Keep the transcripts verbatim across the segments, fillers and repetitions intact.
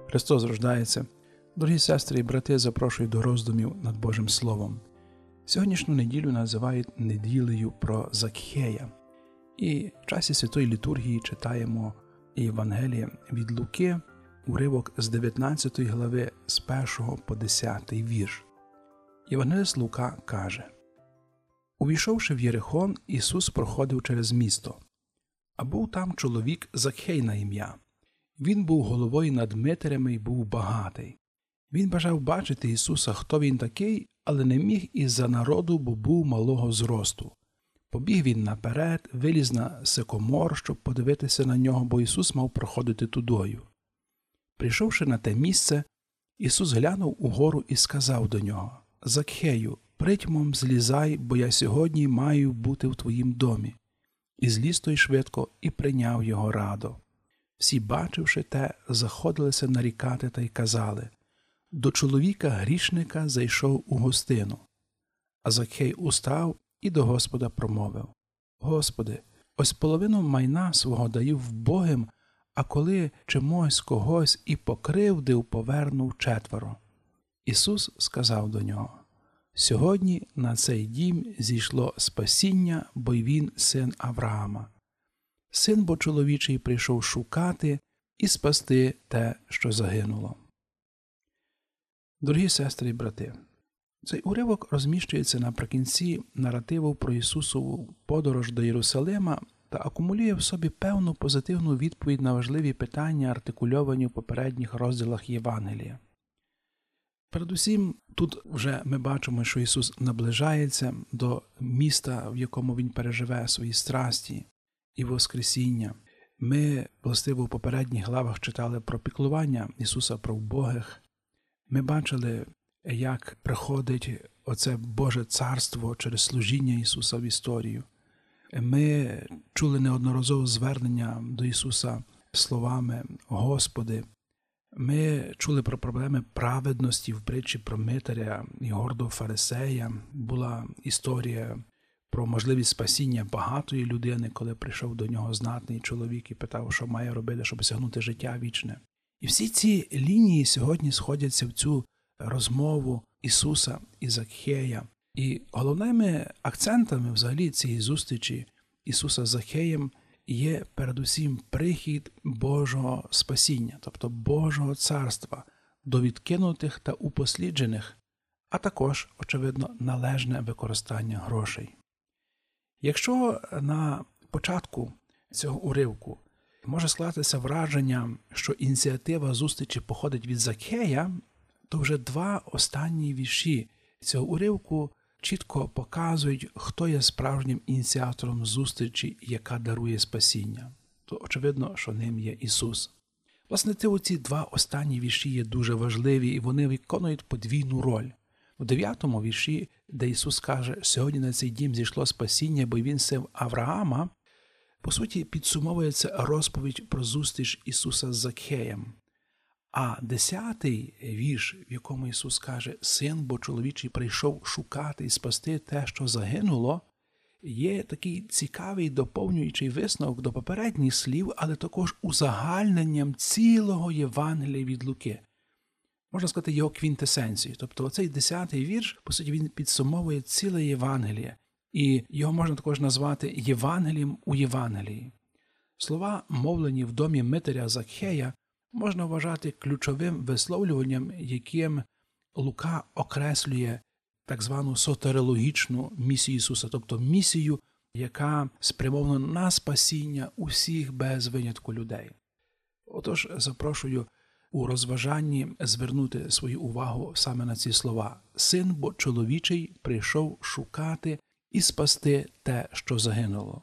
Христос рождається. Дорогі сестри і брати, запрошую до роздумів над Божим Словом. Сьогоднішню неділю називають неділею про Закхея. І в часі Святої Літургії читаємо Євангеліє від Луки, уривок з дев'ятнадцятої глави, з першого по десятий вірш. Євангелист Лука каже: «Увійшовши в Єрихон, Ісус проходив через місто. А був там чоловік Закхей на ім'я. Він був головою над митарями й був багатий. Він бажав бачити Ісуса, хто він такий, але не міг із-за народу, бо був малого зросту. Побіг він наперед, виліз на сикомор, щоб подивитися на нього, бо Ісус мав проходити тудою. Прийшовши на те місце, Ісус глянув угору і сказав до нього: «Закхею, притьмом злізай, бо я сьогодні маю бути в твоїм домі». І зліз той швидко, і прийняв його радо. Всі, бачивши те, заходилися нарікати та й казали: «До чоловіка грішника зайшов у гостину». А Закхей устав і до Господа промовив: «Господи, ось половину майна свого даю вбогим, а коли чимось когось і покривдив, повернув четверо». Ісус сказав до нього: «Сьогодні на цей дім зійшло спасіння, бо й він син Авраама. Син бо чоловічий прийшов шукати і спасти те, що загинуло». Дорогі сестри і брати, цей уривок розміщується наприкінці наративу про Ісусову подорож до Єрусалима та акумулює в собі певну позитивну відповідь на важливі питання, артикульовані в попередніх розділах Євангелія. Передусім, тут вже ми бачимо, що Ісус наближається до міста, в якому Він переживе свої страсті і воскресіння. Ми, властиво, в попередніх главах читали про піклування Ісуса про вбогих. Ми бачили, як приходить оце Боже царство через служіння Ісуса в історію. Ми чули неодноразово звернення до Ісуса словами «Господи». Ми чули про проблеми праведності в притчі про митаря і гордого фарисея. Була історія про можливість спасіння багатої людини, коли прийшов до нього знатний чоловік і питав, що має робити, щоб осягнути життя вічне. І всі ці лінії сьогодні сходяться в цю розмову Ісуса і Закхея. І головними акцентами взагалі цієї зустрічі Ісуса з Закхеєм є передусім прихід Божого спасіння, тобто Божого царства до відкинутих та упосліджених, а також, очевидно, належне використання грошей. Якщо на початку цього уривку може скластися враження, що ініціатива зустрічі походить від Закхея, то вже два останні вірші цього уривку чітко показують, хто є справжнім ініціатором зустрічі, яка дарує спасіння. То очевидно, що ним є Ісус. Власне, ці два останні вірші є дуже важливі, і вони виконують подвійну роль. У дев'ятому вірші, де Ісус каже: «Сьогодні на цей дім зійшло спасіння, бо він син Авраама», по суті, підсумовується розповідь про зустріч Ісуса з Закхеєм. А десятий вірш, в якому Ісус каже: «Син бо чоловічий прийшов шукати і спасти те, що загинуло», є такий цікавий доповнюючий висновок до попередніх слів, але також узагальненням цілого Євангелія від Луки. Можна сказати, його квінтесенцію. Тобто оцей десятий вірш, по суті, він підсумовує ціле Євангеліє. І його можна також назвати Євангелієм у Євангелії. Слова, мовлені в домі митаря Закхея, можна вважати ключовим висловлюванням, яким Лука окреслює так звану сотерологічну місію Ісуса, тобто місію, яка спрямована на спасіння усіх без винятку людей. Отож, запрошую у розважанні звернути свою увагу саме на ці слова. «Син бо чоловічий прийшов шукати і спасти те, що загинуло».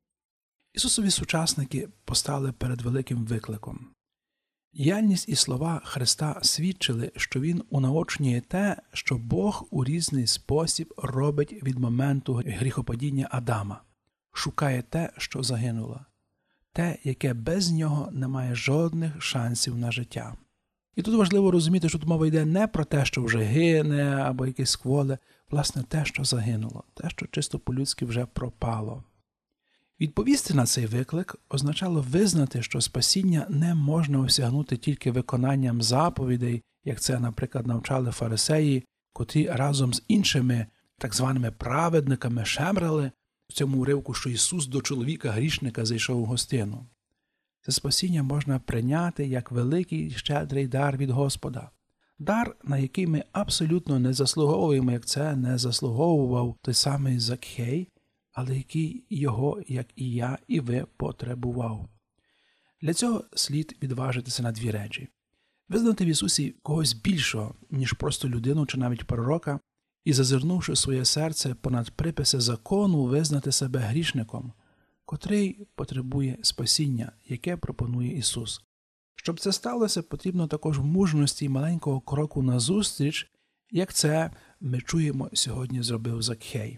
Ісусові сучасники постали перед великим викликом. Діяльність і слова Христа свідчили, що Він унаочнює те, що Бог у різний спосіб робить від моменту гріхопадіння Адама. Шукає те, що загинуло. Те, яке без нього не має жодних шансів на життя. І тут важливо розуміти, що тут мова йде не про те, що вже гине, або якесь кволе, власне, те, що загинуло, те, що чисто по-людськи вже пропало. Відповісти на цей виклик означало визнати, що спасіння не можна осягнути тільки виконанням заповідей, як це, наприклад, навчали фарисеї, котрі разом з іншими так званими праведниками шемрали в цьому уривку, що Ісус до чоловіка-грішника зайшов у гостину. Це спасіння можна прийняти як великий щедрий дар від Господа. Дар, на який ми абсолютно не заслуговуємо, як це не заслуговував той самий Закхей, але який його, як і я, і ви, потребував. Для цього слід відважитися на дві речі. Визнати в Ісусі когось більшого, ніж просто людину чи навіть пророка, і, зазирнувши своє серце понад приписи закону, визнати себе грішником, котрий потребує спасіння, яке пропонує Ісус. Щоб це сталося, потрібно також мужності й маленького кроку назустріч, як це ми чуємо сьогодні зробив Закхей.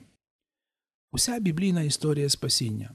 Уся біблійна історія спасіння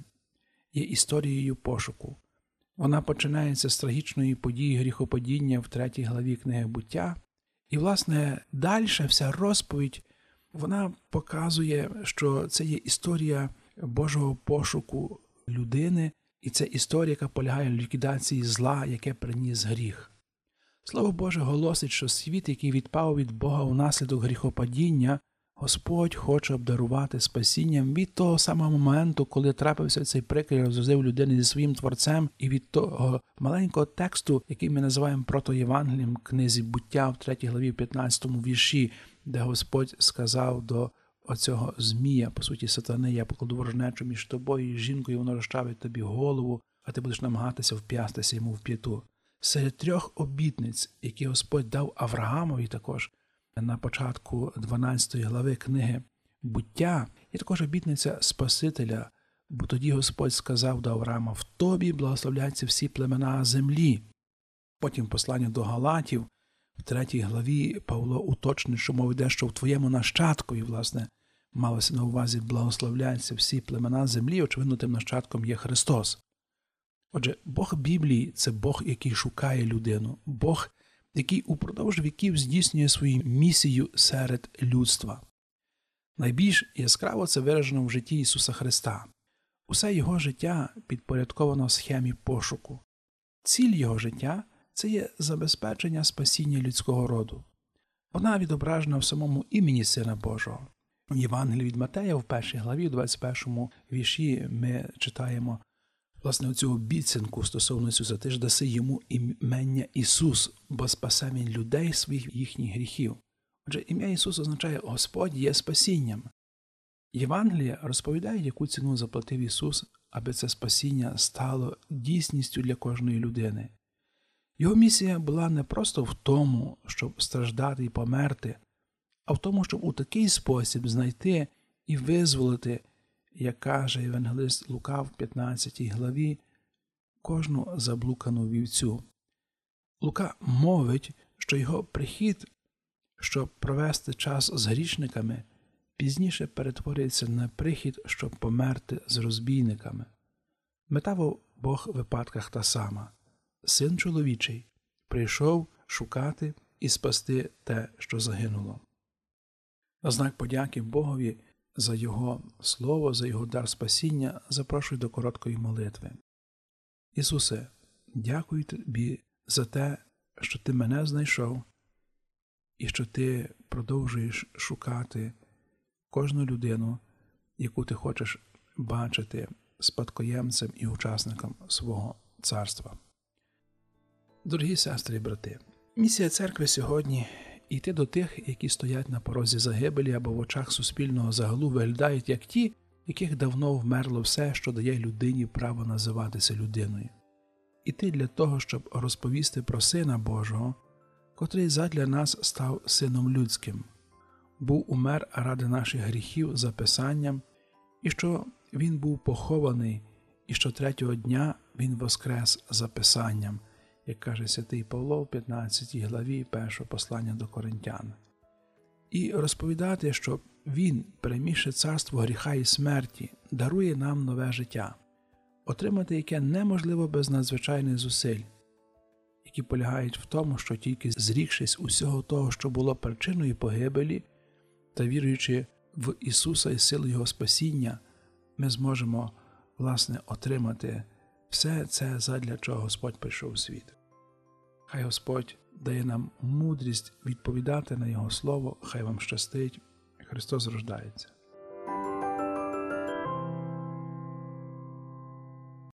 є історією пошуку. Вона починається з трагічної події гріхопадіння в третій главі книги «Буття». І, власне, далі вся розповідь, вона показує, що це є історія Божого пошуку людини, і це історія, яка полягає в ліквідації зла, яке приніс гріх. Слово Боже голосить, що світ, який відпав від Бога внаслідок гріхопадіння, Господь хоче обдарувати спасінням від того самого моменту, коли трапився цей прикрий розрив людини зі своїм Творцем, і від того маленького тексту, який ми називаємо протоєвангелієм в книзі «Буття» в третій главі п'ятнадцятому вірші, де Господь сказав до оцього змія, по суті, сатани: «Я покладу ворожнечу між тобою і жінкою, воно розчавить тобі голову, а ти будеш намагатися вп'ястися йому в п'яту». Серед трьох обітниць, які Господь дав Авраамові також, на початку дванадцятої глави книги «Буття», є також обітниця Спасителя, бо тоді Господь сказав до Авраама: «В тобі благословляються всі племена землі». Потім послання до Галатів, в третій главі Павло уточнить, що мова йде, що в твоєму нащадкові, власне, малося на увазі благословляються всі племена землі, очевидно, тим нащадком є Христос. Отже, Бог Біблії – це Бог, який шукає людину, Бог, який упродовж віків здійснює свою місію серед людства. Найбільш яскраво це виражено в житті Ісуса Христа. Усе Його життя підпорядковано схемі пошуку. Ціль Його життя – це є забезпечення спасіння людського роду. Вона відображена в самому імені Сина Божого. В Євангелії від Матея в першій главі, в двадцять першому вірші ми читаємо власне оцю обіцянку стосовно Ісуса: «Ти ж даси йому імення Ісус, бо спасе він людей своїх їхніх гріхів». Отже, ім'я Ісус означає «Господь є спасінням». Євангелія розповідає, яку ціну заплатив Ісус, аби це спасіння стало дійсністю для кожної людини. Його місія була не просто в тому, щоб страждати і померти, а в тому, щоб у такий спосіб знайти і визволити, як каже євангелист Лука в п'ятнадцятій главі, кожну заблукану вівцю. Лука мовить, що його прихід, щоб провести час з грішниками, пізніше перетворюється на прихід, щоб померти з розбійниками. Мета в обох випадках та сама. Син чоловічий прийшов шукати і спасти те, що загинуло. На знак подяки Богові за Його слово, за Його дар спасіння, запрошую до короткої молитви. Ісусе, дякую Тобі за те, що Ти мене знайшов і що Ти продовжуєш шукати кожну людину, яку Ти хочеш бачити спадкоємцем і учасником свого царства. Дорогі сестри і брати, місія церкви сьогодні – йти до тих, які стоять на порозі загибелі або в очах суспільного загалу виглядають як ті, яких давно вмерло все, що дає людині право називатися людиною. Іти для того, щоб розповісти про Сина Божого, котрий задля нас став Сином Людським, був умер ради наших гріхів за Писанням, і що Він був похований, і що третього дня Він воскрес за Писанням, як каже святий Павло в п'ятнадцятій главі першого послання до Коринтян. І розповідати, що Він, перемігши царство гріха і смерті, дарує нам нове життя, отримати яке неможливо без надзвичайних зусиль, які полягають в тому, що тільки зрікшись усього того, що було причиною погибелі, та віруючи в Ісуса і силу Його спасіння, ми зможемо власне, отримати все це, задля чого Господь прийшов у світ. Хай Господь дає нам мудрість відповідати на Його Слово, хай вам щастить. Христос рождається.